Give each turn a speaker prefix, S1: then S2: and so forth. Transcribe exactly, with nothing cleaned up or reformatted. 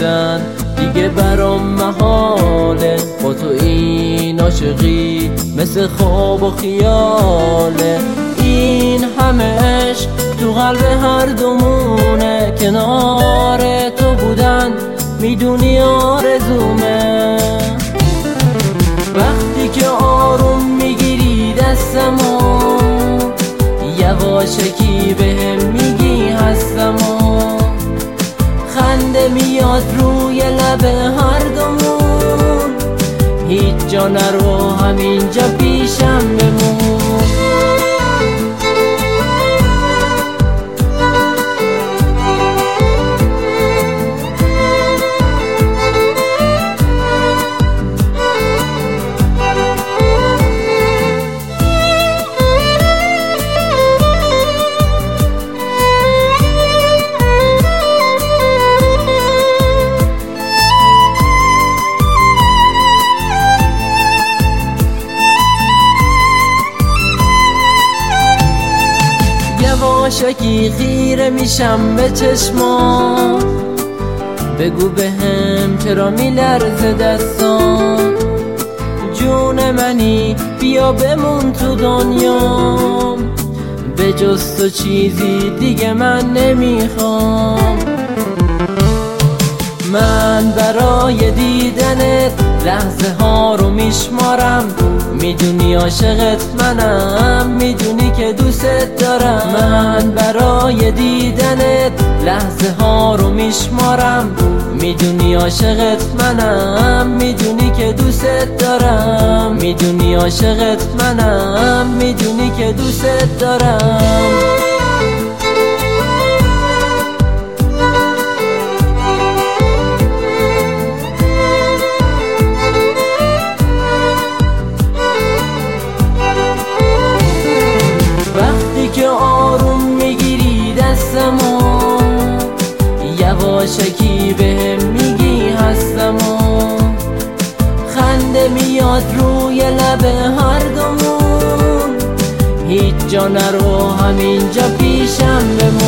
S1: بودن دیگه برام محاله. با تو این عاشقی مثل خواب و خیاله. این همه عشق تو قلب هر دومونه، کنار تو بودن میدونی آرزومه. وقتی که آروم میگیری دستمو، یواشکی بهم میگی هستمو، خنده میاد روی لب هر دومون، هیچ جا نرو همینجا پیشم بمون. یواشکی خیره میشم به چشمات، بگو بهم چرا میلرزه دستات. جون منی بیا بمون تو دنیام، به جز تو چیزی دیگه من نمیخوام. من برای دیدنت لحظه ها رو میشمارم، میدونی عاشقت منم، میدونی که دوست دارم. من برای دیدنت لحظه ها رو میشمارم، میدونی عاشقت منم، میدونی که دوست دارم. میدونی عاشقت منم، میدونی که دوست دارم. که آروم میگیری دستمو، یواشکی بهم میگی هستمو، خنده میاد روی لب هر دومون، هیچ جا نرو همینجا پیشم بمون.